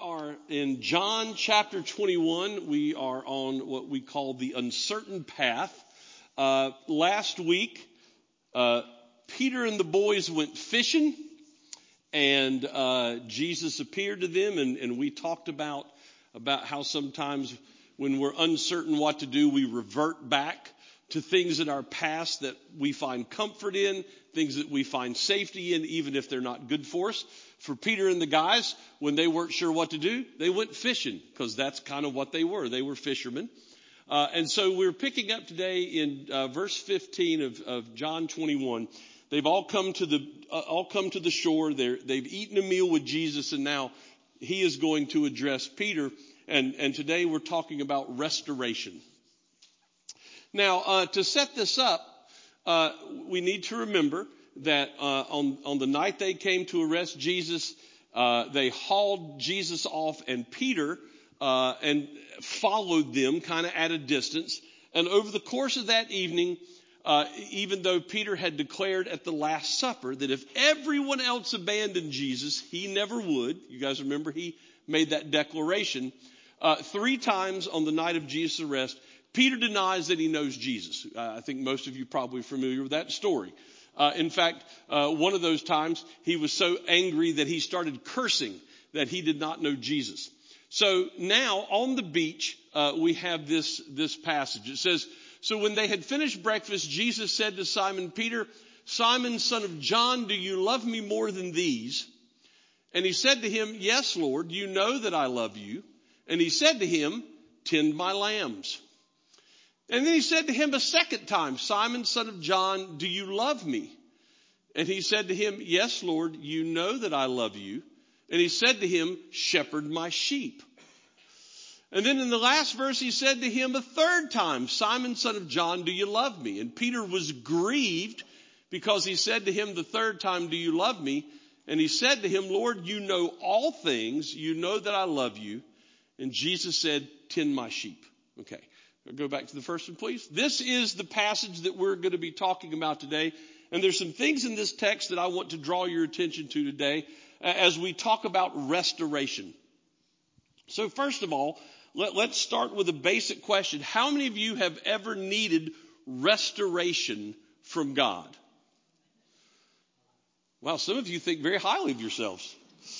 are in John chapter 21. We are on what we call the uncertain path. Last week, Peter and the boys went fishing, and Jesus appeared to them, and we talked about how sometimes when we're uncertain what to do, we revert back to things in our past that we find comfort in, things that we find safety in, even if they're not good for us. For Peter and the guys, when they weren't sure what to do, they went fishing, because that's kind of what they were. They were fishermen. And so we're picking up today in verse 15 of John 21. They've all come to the shore. They've eaten a meal with Jesus, and now he is going to address Peter. And today we're talking about restoration. Now, to set this up, we need to remember that on the night they came to arrest Jesus, they hauled Jesus off, and Peter and followed them kind of at a distance. And over the course of that evening, even though Peter had declared at the Last Supper that if everyone else abandoned Jesus, he never would. You guys remember he made that declaration. 3 times on the night of Jesus' arrest, Peter denies that he knows Jesus. I think most of you are probably familiar with that story. In fact, one of those times he was so angry that he started cursing that he did not know Jesus. So now on the beach, we have this passage. It says, "So when they had finished breakfast, Jesus said to Simon Peter, 'Simon, son of John, do you love me more than these?' And he said to him, 'Yes, Lord, you know that I love you.' And he said to him, 'Tend my lambs.' And then he said to him a second time, 'Simon, son of John, do you love me?' And he said to him, 'Yes, Lord, you know that I love you.' And he said to him, 'Shepherd my sheep.' And then in the last verse, he said to him a third time, 'Simon, son of John, do you love me?' And Peter was grieved because he said to him the third time, 'Do you love me?' And he said to him, 'Lord, you know all things. You know that I love you.' And Jesus said, 'Tend my sheep.'" Okay. Go back to the first one, please. This is the passage that we're going to be talking about today. And there's some things in this text that I want to draw your attention to today as we talk about restoration. So first of all, let's start with a basic question. How many of you have ever needed restoration from God? Well, some of you think very highly of yourselves.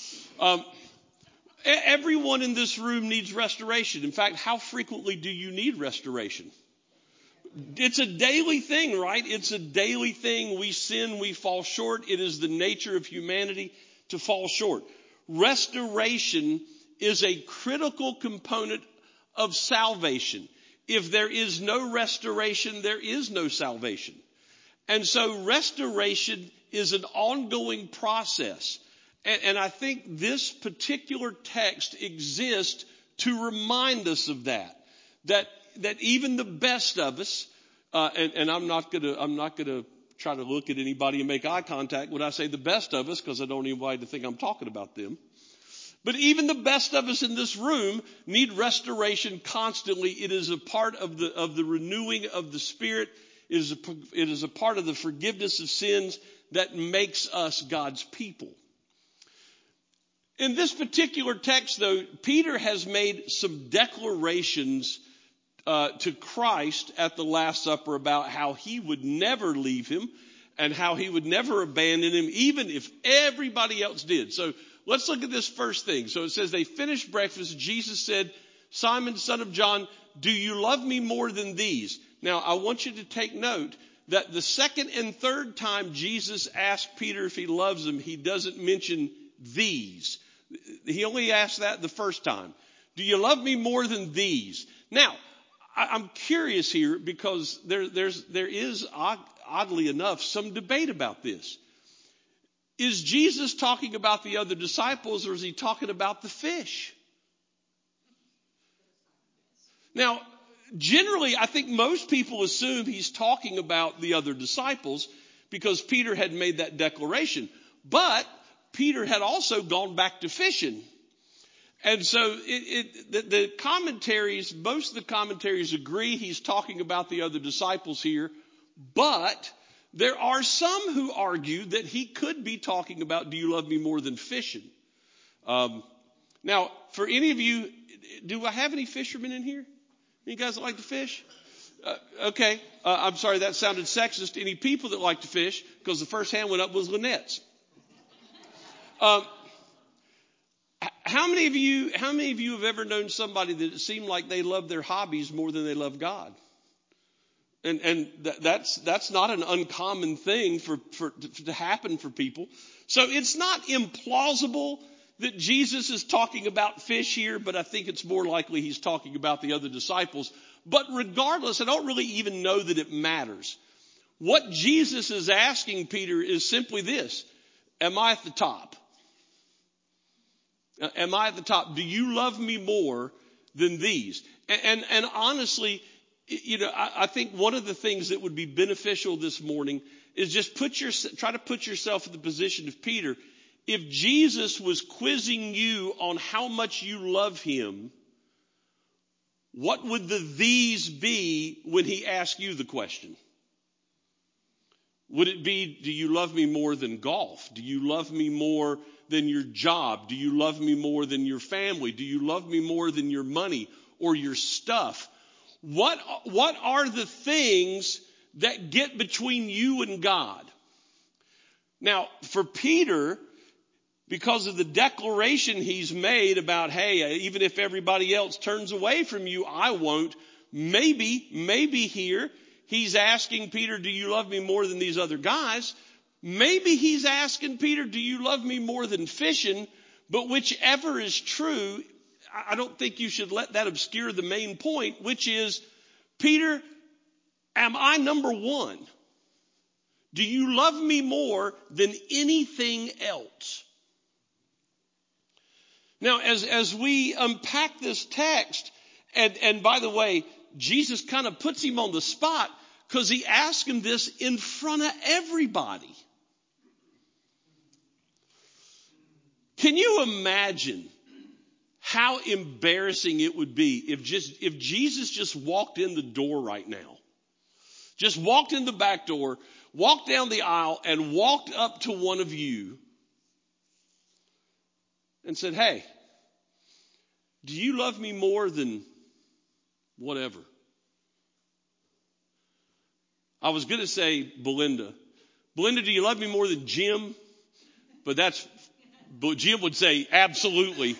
Everyone in this room needs restoration. In fact, how frequently do you need restoration? It's a daily thing, right? It's a daily thing. We sin, we fall short. It is the nature of humanity to fall short. Restoration is a critical component of salvation. If there is no restoration, there is no salvation. And so restoration is an ongoing process. And I think this particular text exists to remind us of that even the best of us, and I'm not gonna try to look at anybody and make eye contact when I say the best of us, because I don't want anybody to think I'm talking about them. But even the best of us in this room need restoration constantly. It is a part of the renewing of the Spirit. It is a part of the forgiveness of sins that makes us God's people. In this particular text, though, Peter has made some declarations to Christ at the Last Supper about how he would never leave him and how he would never abandon him, even if everybody else did. So let's look at this first thing. So it says they finished breakfast. Jesus said, "Simon, son of John, do you love me more than these?" Now, I want you to take note that the second and third time Jesus asked Peter if he loves him, he doesn't mention these. He only asked that the first time. Do you love me more than these? Now, I'm curious here because there is, oddly enough, some debate about this. Is Jesus talking about the other disciples, or is he talking about the fish? Now, generally, I think most people assume he's talking about the other disciples because Peter had made that declaration. But Peter had also gone back to fishing. And so the commentaries, most of the commentaries agree he's talking about the other disciples here. But there are some who argue that he could be talking about, do you love me more than fishing? Now, for any of you, do I have any fishermen in here? Any guys that like to fish? Okay. I'm sorry, that sounded sexist. Any people that like to fish? Because the first hand went up was Lynette's. How many of you have ever known somebody that it seemed like they loved their hobbies more than they loved God? And that's not an uncommon thing to happen for people. So it's not implausible that Jesus is talking about fish here, but I think it's more likely he's talking about the other disciples. But regardless, I don't really even know that it matters. What Jesus is asking Peter is simply this: am I at the top? Am I at the top? Do you love me more than these? And honestly, I think one of the things that would be beneficial this morning is just try to put yourself in the position of Peter. If Jesus was quizzing you on how much you love him, what would the these be when he asked you the question? Would it be, do you love me more than golf? Do you love me more than your job? Do you love me more than your family? Do you love me more than your money or your stuff? What are the things that get between you and God? Now, for Peter, because of the declaration he's made about, hey, even if everybody else turns away from you, I won't. Maybe here he's asking Peter, do you love me more than these other guys? Maybe he's asking Peter, do you love me more than fishing? But whichever is true, I don't think you should let that obscure the main point, which is, Peter, am I number one? Do you love me more than anything else? Now, as we unpack this text, and by the way, Jesus kind of puts him on the spot because he asked him this in front of everybody. Can you imagine how embarrassing it would be if Jesus just walked in the door right now? Just walked in the back door, walked down the aisle, and walked up to one of you and said, hey, do you love me more than whatever? I was going to say Belinda. Belinda, do you love me more than Jim? But Jim would say absolutely.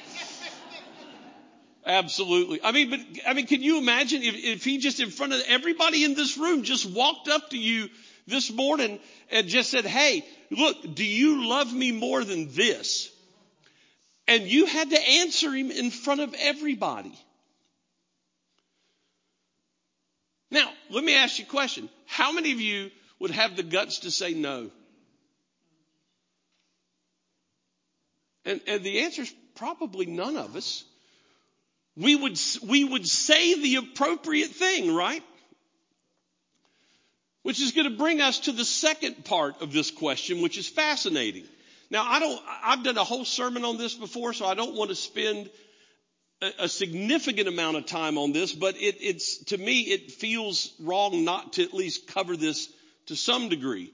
Absolutely. I mean, can you imagine if he just in front of everybody in this room just walked up to you this morning and just said, hey, look, do you love me more than this? And you had to answer him in front of everybody. Now, let me ask you a question. How many of you would have the guts to say no? And the answer is probably none of us. We would say the appropriate thing, right? Which is going to bring us to the second part of this question, which is fascinating. Now, I've done a whole sermon on this before, so I don't want to spend a significant amount of time on this, but to me, it feels wrong not to at least cover this to some degree.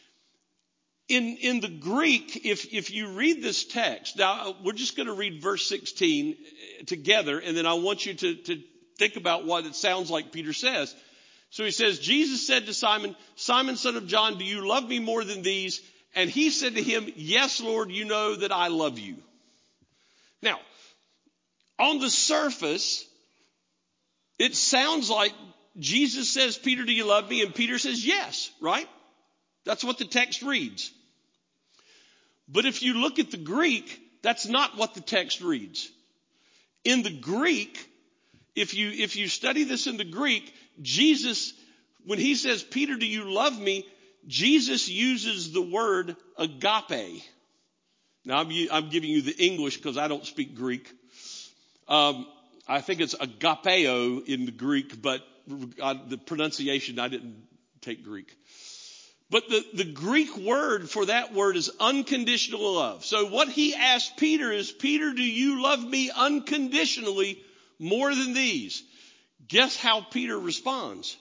In the Greek, if you read this text, now we're just going to read verse 16 together, and then I want you to think about what it sounds like Peter says. So he says, Jesus said to Simon, Simon, son of John, do you love me more than these? And he said to him, yes, Lord, you know that I love you. Now, on the surface, it sounds like Jesus says, Peter, do you love me? And Peter says, yes, right? That's what the text reads. But if you look at the Greek, that's not what the text reads. In the Greek, if you study this in the Greek, Jesus, when he says, Peter, do you love me? Jesus uses the word agape. Now, I'm giving you the English because I don't speak Greek. I think it's agapeo in the Greek, but the pronunciation, I didn't take Greek. But the Greek word for that word is unconditional love. So what he asked Peter is, Peter, do you love me unconditionally more than these? Guess how Peter responds?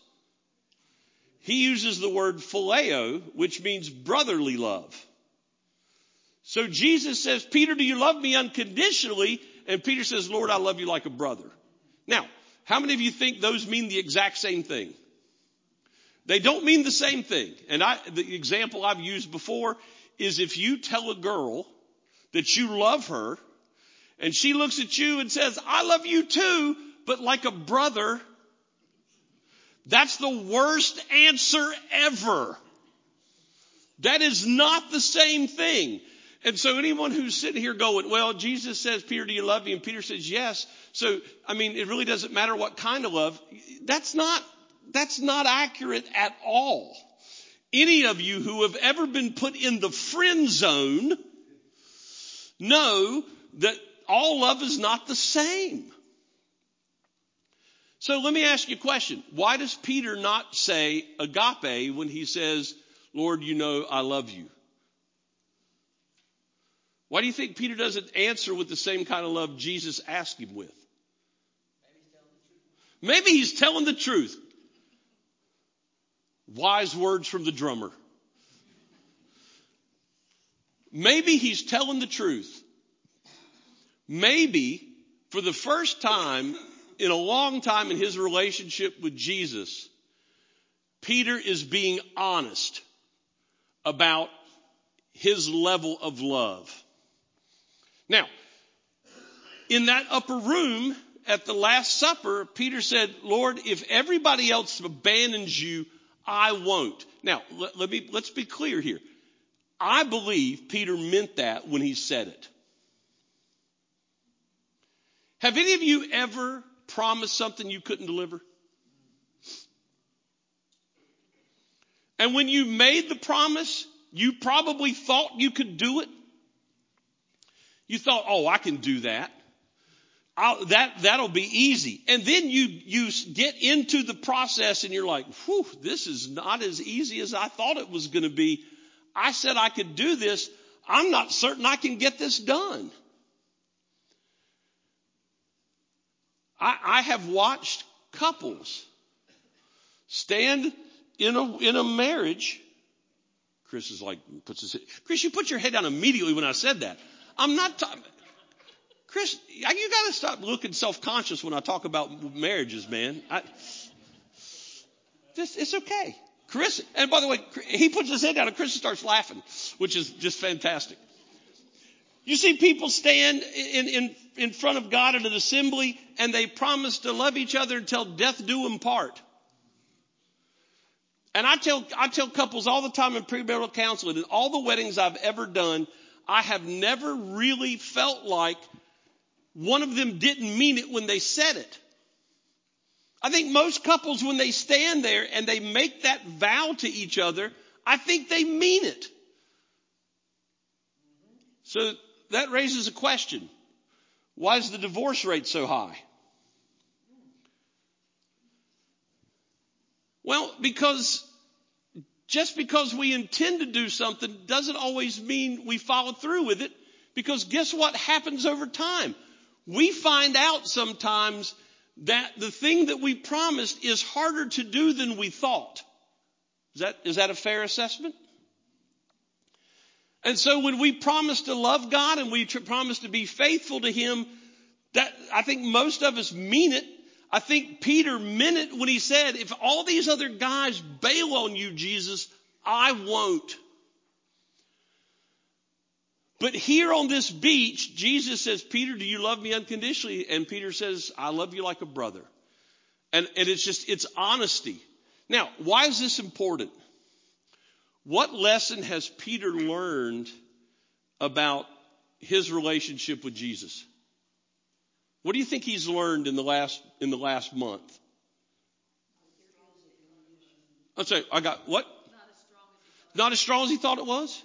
He uses the word phileo, which means brotherly love. So Jesus says, Peter, do you love me unconditionally? And Peter says, Lord, I love you like a brother. Now, how many of you think those mean the exact same thing? They don't mean the same thing. And the example I've used before is if you tell a girl that you love her and she looks at you and says, I love you too, but like a brother, that's the worst answer ever. That is not the same thing. And so anyone who's sitting here going, well, Jesus says, Peter, do you love me? And Peter says, yes. So, I mean, it really doesn't matter what kind of love. That's not accurate at all. Any of you who have ever been put in the friend zone know that all love is not the same. So let me ask you a question. Why does Peter not say agape when he says, Lord, you know I love you? Why do you think Peter doesn't answer with the same kind of love Jesus asked him with? Maybe he's telling the truth. Wise words from the drummer. Maybe he's telling the truth. Maybe for the first time in a long time in his relationship with Jesus, Peter is being honest about his level of love. Now, in that upper room at the Last Supper, Peter said, Lord, if everybody else abandons you, I won't. Now, let's be clear here. I believe Peter meant that when he said it. Have any of you ever promised something you couldn't deliver? And when you made the promise, you probably thought you could do it. You thought, oh, I can do that. That'll be easy. And then you get into the process and you're like, whew, this is not as easy as I thought it was going to be. I said I could do this. I'm not certain I can get this done. I have watched couples stand in a marriage. Chris is like, Chris, you put your head down immediately when I said that. I'm not talking. Chris, you got to stop looking self-conscious when I talk about marriages, man. It's okay. Chris, and by the way, he puts his head down and Chris starts laughing, which is just fantastic. You see people stand in front of God in an assembly and they promise to love each other until death do them part. And I tell couples all the time in premarital counseling, in all the weddings I've ever done, I have never really felt like one of them didn't mean it when they said it. I think most couples, when they stand there and they make that vow to each other, I think they mean it. So that raises a question. Why is the divorce rate so high? Well, just because we intend to do something doesn't always mean we follow through with it. Because guess what happens over time? We find out sometimes that the thing that we promised is harder to do than we thought. Is that a fair assessment? And so when we promise to love God and we promise to be faithful to Him, that I think most of us mean it. I think Peter meant it when he said, if all these other guys bail on you, Jesus, I won't. But here on this beach, Jesus says, Peter, do you love me unconditionally? And Peter says, I love you like a brother. And it's honesty. Now, why is this important? What lesson has Peter learned about his relationship with Jesus? What do you think he's learned in the last month? I'll say, I got what? Not as strong as he thought it was?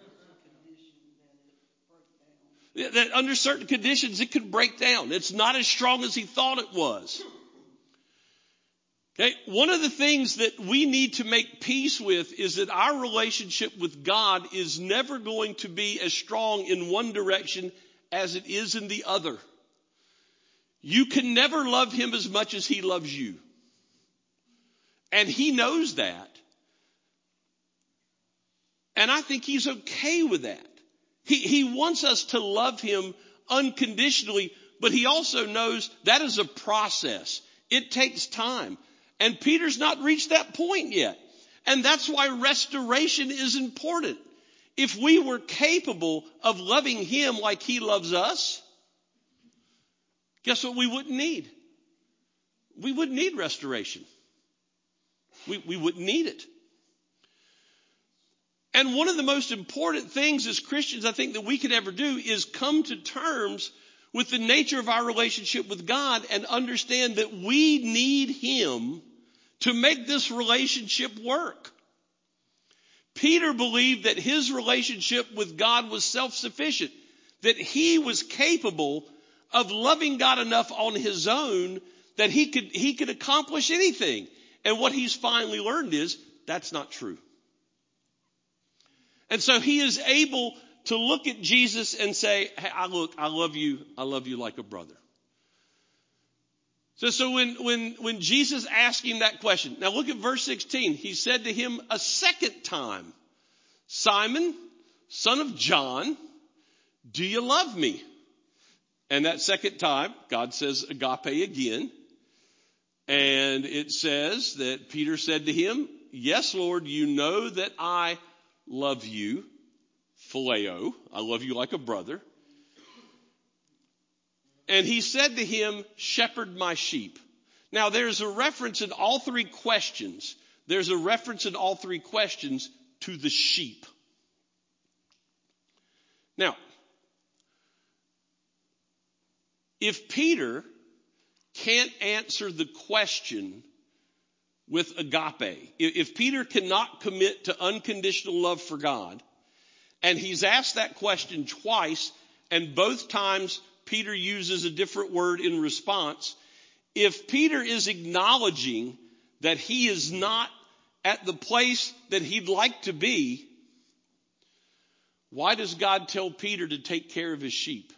That under certain conditions it could break down. It's not as strong as he thought it was. Okay, one of the things that we need to make peace with is that our relationship with God is never going to be as strong in one direction as it is in the other. You can never love Him as much as He loves you. And He knows that. And I think He's okay with that. He wants us to love him unconditionally, but he also knows that is a process. It takes time. And Peter's not reached that point yet. And that's why restoration is important. If we were capable of loving him like he loves us, guess what we wouldn't need? We wouldn't need restoration. We wouldn't need it. And one of the most important things as Christians, I think, that we could ever do is come to terms with the nature of our relationship with God and understand that we need him to make this relationship work. Peter believed that his relationship with God was self-sufficient, that he was capable of loving God enough on his own that he could accomplish anything. And what he's finally learned is that's not true. And so he is able to look at Jesus and say, hey, I love you like a brother. So when Jesus asked him that question, now look at verse 16. He said to him a second time, Simon, son of John, do you love me? And that second time, God says agape again. And it says that Peter said to him, yes, Lord, you know that I love you, phileo. I love you like a brother. And he said to him, shepherd my sheep. Now there's a reference in all three questions. There's a reference in all three questions to the sheep. Now, if Peter can't answer the question with agape, if Peter cannot commit to unconditional love for God, and he's asked that question twice, and both times Peter uses a different word in response, if Peter is acknowledging that he is not at the place that he'd like to be, why does God tell Peter to take care of his sheep?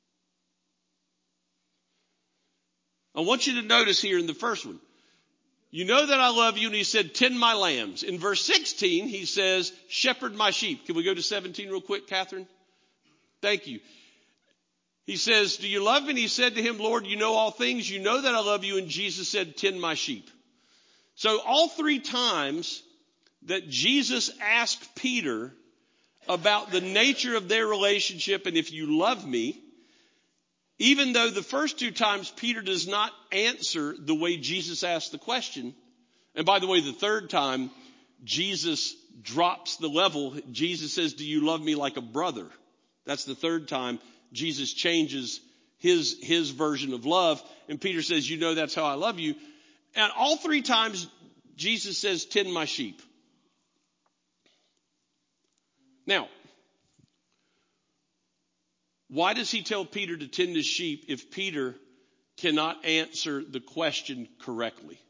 I want you to notice here in the first one, you know that I love you, and he said, tend my lambs. In verse 16, he says, shepherd my sheep. Can we go to 17 real quick, Catherine? Thank you. He says, do you love me? And he said to him, Lord, you know all things. You know that I love you. And Jesus said, tend my sheep. So all three times that Jesus asked Peter about the nature of their relationship and if you love me, even though the first two times Peter does not answer the way Jesus asked the question, and by the way, the third time Jesus drops the level. Jesus says, do you love me like a brother? That's the third time Jesus changes his version of love. And Peter says, you know that's how I love you. And all three times Jesus says, tend my sheep. Now, why does he tell Peter to tend his sheep if Peter cannot answer the question correctly?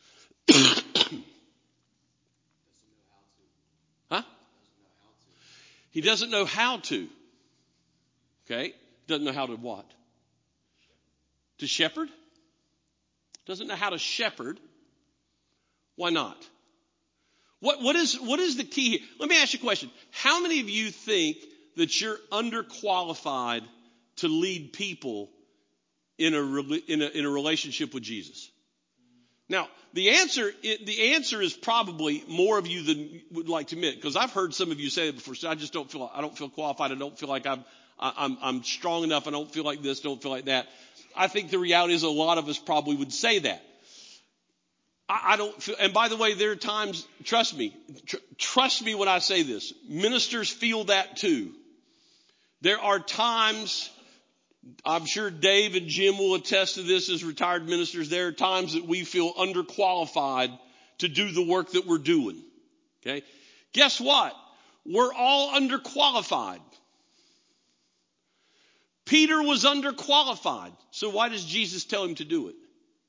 Huh? He doesn't know how to. Okay? Doesn't know how to what? To shepherd? Doesn't know how to shepherd. Why not? What is the key here? Let me ask you a question. How many of you think that you're underqualified to lead people in a relationship with Jesus? Now, the answer is probably more of you than would like to admit, because I've heard some of you say it before. So I don't feel qualified. I don't feel like I'm strong enough. I don't feel like this. Don't feel like that. I think the reality is a lot of us probably would say that. I don't feel, and by the way, there are times, trust me when I say this, ministers feel that too. There are times, I'm sure Dave and Jim will attest to this as retired ministers, there are times that we feel underqualified to do the work that we're doing. Okay? Guess what? We're all underqualified. Peter was underqualified. So why does Jesus tell him to do it?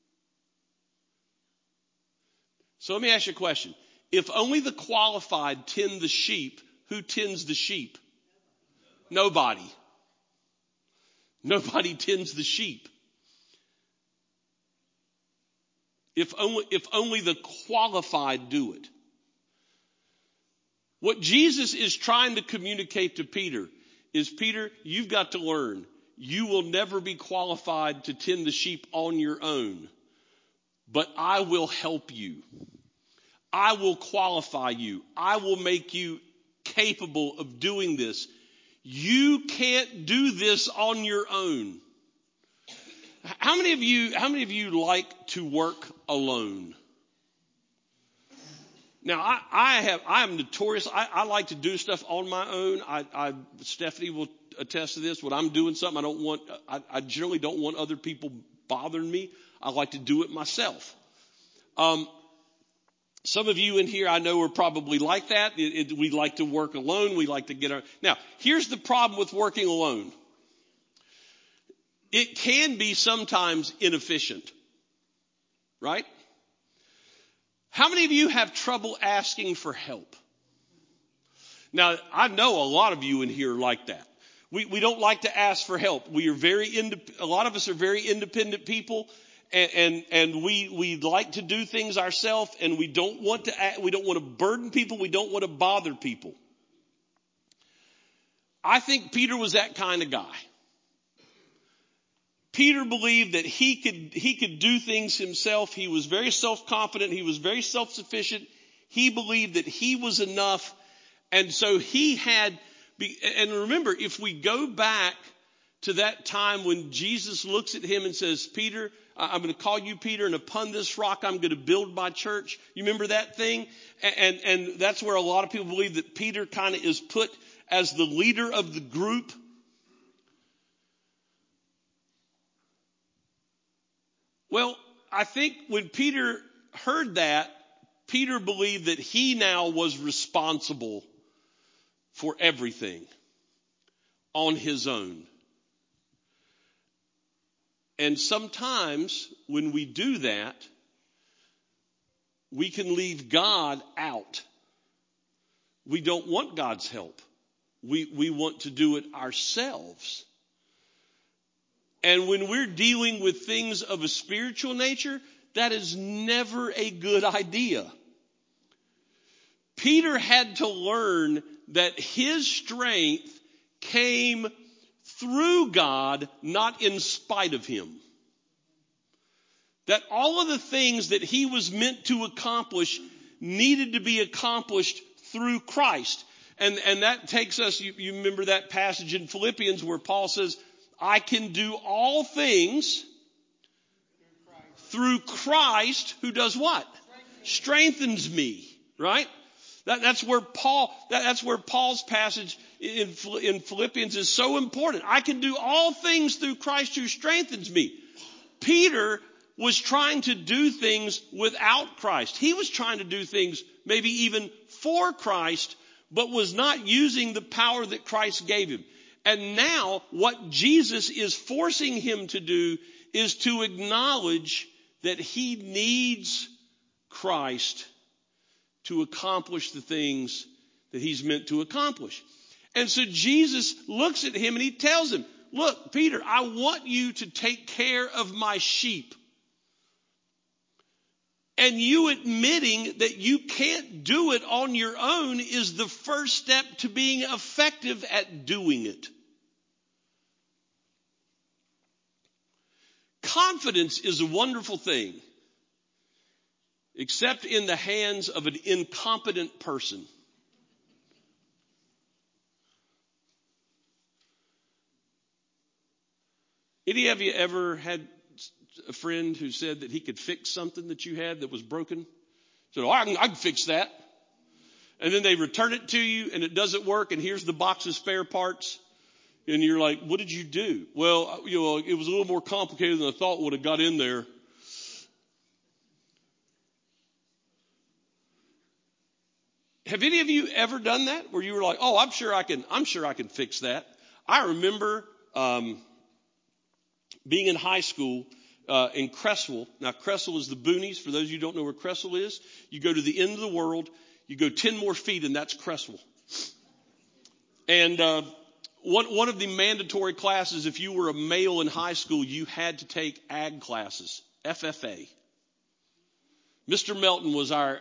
So let me ask you a question. If only the qualified tend the sheep, who tends the sheep? Nobody. Nobody tends the sheep. If only the qualified do it. What Jesus is trying to communicate to Peter is, Peter, you've got to learn. You will never be qualified to tend the sheep on your own, but I will help you. I will qualify you. I will make you capable of doing this. You can't do this on your own. How many of you like to work alone? Now, I'm notorious. I like to do stuff on my own. Stephanie will attest to this. When I'm doing something, I generally don't want other people bothering me. I like to do it myself. Some of you in here I know are probably like that. We like to work alone. We like to get our. Now, here's the problem with working alone. It can be sometimes inefficient, right? How many of you have trouble asking for help? Now, I know a lot of you in here like that. We don't like to ask for help. A lot of us are very independent people, and we like to do things ourselves, and we don't want to burden people. We don't want to bother people. I think Peter was that kind of guy. Peter believed that he could do things himself. He was very self-confident. He was very self-sufficient. He believed that he was enough. And so and remember, if we go back to that time when Jesus looks at him and says, Peter, I'm going to call you Peter, and upon this rock I'm going to build my church. You remember that thing? And that's where a lot of people believe that Peter kind of is put as the leader of the group. Well, I think when Peter heard that, Peter believed that he now was responsible for everything on his own. And sometimes when we do that, we can leave God out. We don't want God's help. We want to do it ourselves. And when we're dealing with things of a spiritual nature, that is never a good idea. Peter had to learn that his strength came through God, not in spite of him. That all of the things that he was meant to accomplish needed to be accomplished through Christ. And that takes us, you remember that passage in Philippians where Paul says, I can do all things through Christ who does what? Strengthens me, right? That's where Paul's passage in Philippians is so important. I can do all things through Christ who strengthens me. Peter was trying to do things without Christ. He was trying to do things maybe even for Christ, but was not using the power that Christ gave him. And now what Jesus is forcing him to do is to acknowledge that he needs Christ to accomplish the things that he's meant to accomplish. And so Jesus looks at him and he tells him, look, Peter, I want you to take care of my sheep. And you admitting that you can't do it on your own is the first step to being effective at doing it. Confidence is a wonderful thing, except in the hands of an incompetent person. Any of you ever had a friend who said that he could fix something that you had that was broken? Said, I can fix that. And then they return it to you and it doesn't work, and here's the box of spare parts. And you're like, what did you do? Well, it was a little more complicated than I thought would have got in there. Have any of you ever done that? Where you were like, oh, I'm sure I can fix that. I remember being in high school in Cresswell. Now, Cresswell is the boonies. For those of you who don't know where Cresswell is, you go to the end of the world, you go 10 more feet, and that's Cresswell. And one of the mandatory classes, if you were a male in high school, you had to take ag classes, FFA. Mr. Melton was our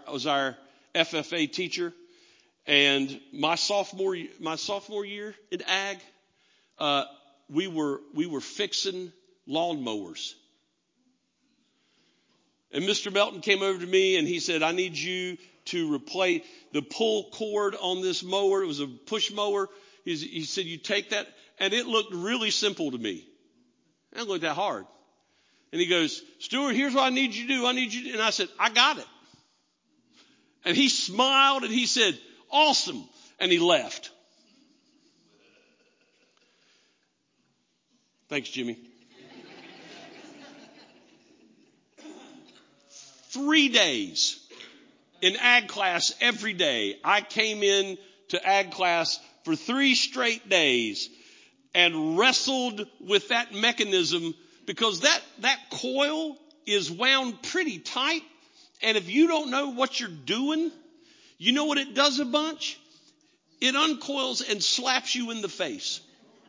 FFA teacher, and my sophomore year in ag, we were fixing lawnmowers. And Mr. Melton came over to me and he said, I need you to replace the pull cord on this mower. It was a push mower. He said, you take that. And it looked really simple to me. It didn't look that hard. And he goes, Stuart, here's what I need you to do. And I said, I got it. And he smiled and he said, awesome. And he left. Thanks, Jimmy. 3 days in ag class every day. I came in to ag class for 3 straight days and wrestled with that mechanism because that coil is wound pretty tight. And if you don't know what you're doing, you know what it does a bunch? It uncoils and slaps you in the face.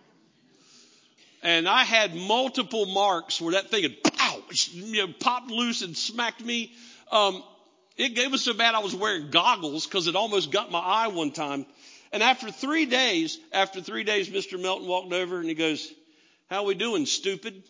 And I had multiple marks where that thing had popped loose and smacked me. It was so bad I was wearing goggles because it almost got my eye one time. And after 3 days, Mr. Melton walked over and he goes, how we doing, stupid?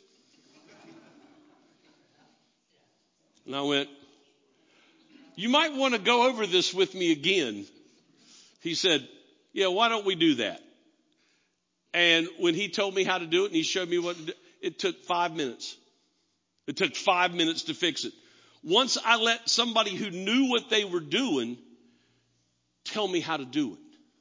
And I went, you might want to go over this with me again. He said, yeah, why don't we do that? And when he told me how to do it and he showed me what to do, it took 5 minutes. It took 5 minutes to fix it. Once I let somebody who knew what they were doing tell me how to do it.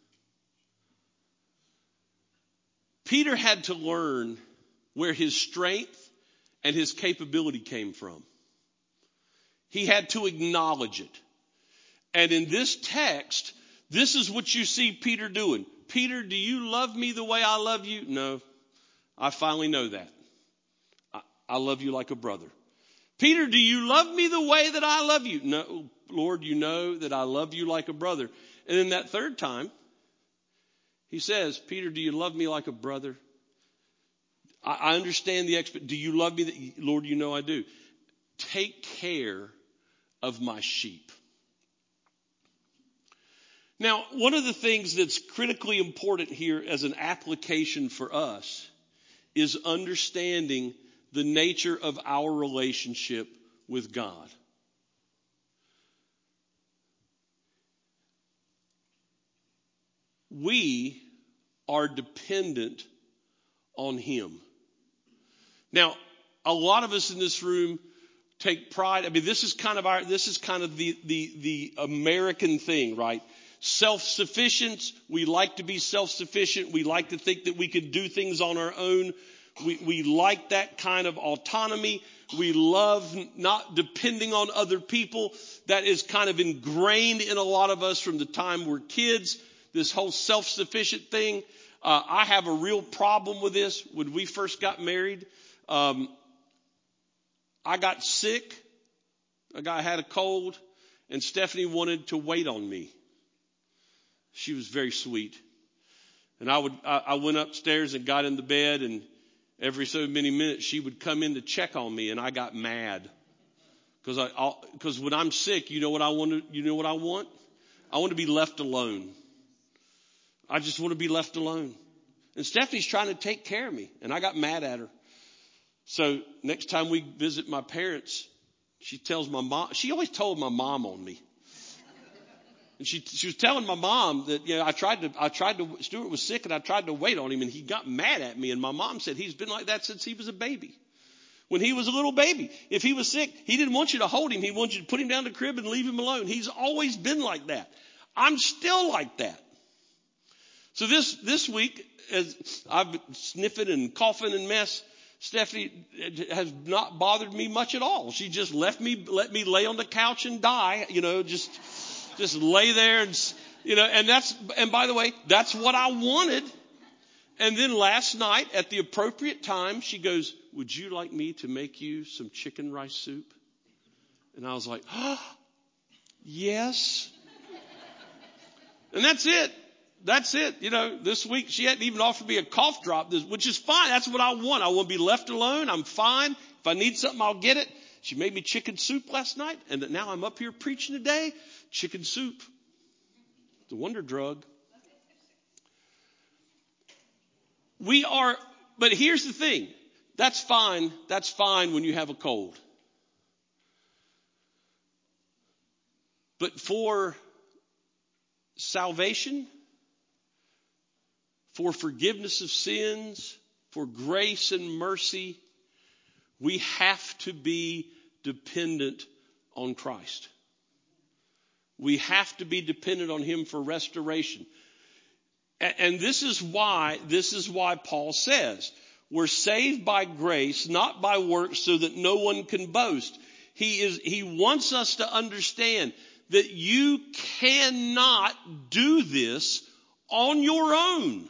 Peter had to learn where his strength and his capability came from. He had to acknowledge it. And in this text, this is what you see Peter doing. Peter, do you love me the way I love you? No, I finally know that. I love you like a brother. Peter, do you love me the way that I love you? No, Lord, you know that I love you like a brother. And then that third time, he says, Peter, do you love me like a brother? I understand the expectation. Do you love me? Lord, you know I do. Take care of my sheep. Now, one of the things that's critically important here as an application for us is understanding the nature of our relationship with God. We are dependent on Him. Now, a lot of us in this room take pride. I mean, this is kind of the American thing, right? Self-sufficient. We like to be self-sufficient. We like to think that we can do things on our own. We like that kind of autonomy. We love not depending on other people. That is kind of ingrained in a lot of us from the time we're kids. This whole self-sufficient thing. I have a real problem with this. When we first got married, I got sick. I had a cold, and Stephanie wanted to wait on me. She was very sweet. And I went upstairs and got in the bed, and every so many minutes she would come in to check on me, and I got mad. Because when I'm sick, you know what I want? I want to be left alone. I just want to be left alone. And Stephanie's trying to take care of me, and I got mad at her. So next time we visit my parents, she tells my mom. She always told my mom on me. And she was telling my mom that, I tried to, Stuart was sick and I tried to wait on him and he got mad at me. And my mom said he's been like that since he was a baby. When he was a little baby, if he was sick, he didn't want you to hold him. He wanted you to put him down in the crib and leave him alone. He's always been like that. I'm still like that. So this week, as I've been sniffing and coughing and mess, Stephanie has not bothered me much at all. She just let me lay on the couch and die, just lay there and by the way, that's what I wanted. And then last night at the appropriate time, she goes, would you like me to make you some chicken rice soup? And I was like, yes. And that's it. That's it. This week she hadn't even offered me a cough drop, which is fine. That's what I want. I want to be left alone. I'm fine. If I need something, I'll get it. She made me chicken soup last night, and now I'm up here preaching today. Chicken soup. It's a wonder drug. But here's the thing. That's fine. That's fine when you have a cold. But for salvation, for forgiveness of sins, for grace and mercy, we have to be dependent on Christ. We have to be dependent on Him for restoration. And this is why Paul says, we're saved by grace, not by works, so that no one can boast. He wants us to understand that you cannot do this on your own.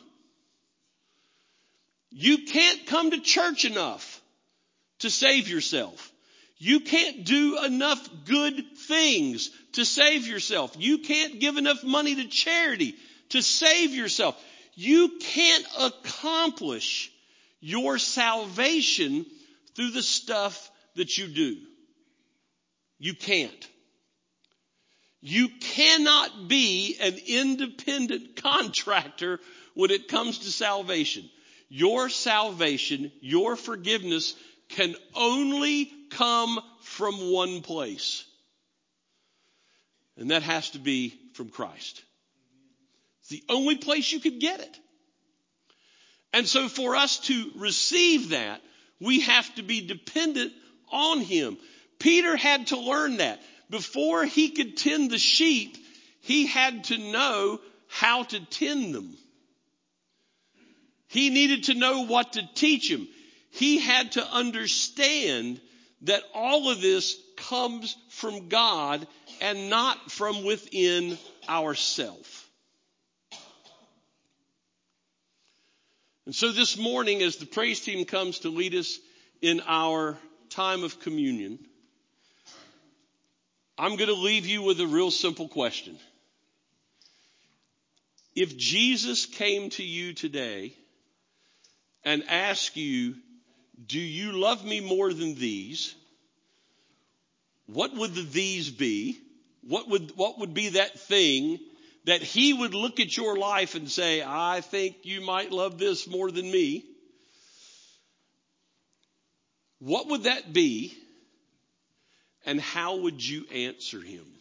You can't come to church enough to save yourself. You can't do enough good things to save yourself. You can't give enough money to charity to save yourself. You can't accomplish your salvation through the stuff that you do. You can't. You cannot be an independent contractor when it comes to salvation. Your salvation, your forgiveness can only come from one place. And that has to be from Christ. It's the only place you could get it. And so for us to receive that, we have to be dependent on Him. Peter had to learn that. Before he could tend the sheep, he had to know how to tend them. He needed to know what to teach them. He had to understand that all of this comes from God and not from within ourselves. And so this morning, as the praise team comes to lead us in our time of communion, I'm going to leave you with a real simple question. If Jesus came to you today and asked you, do you love me more than these? What would the these be? What would be that thing that He would look at your life and say, I think you might love this more than me? What would that be? And how would you answer Him?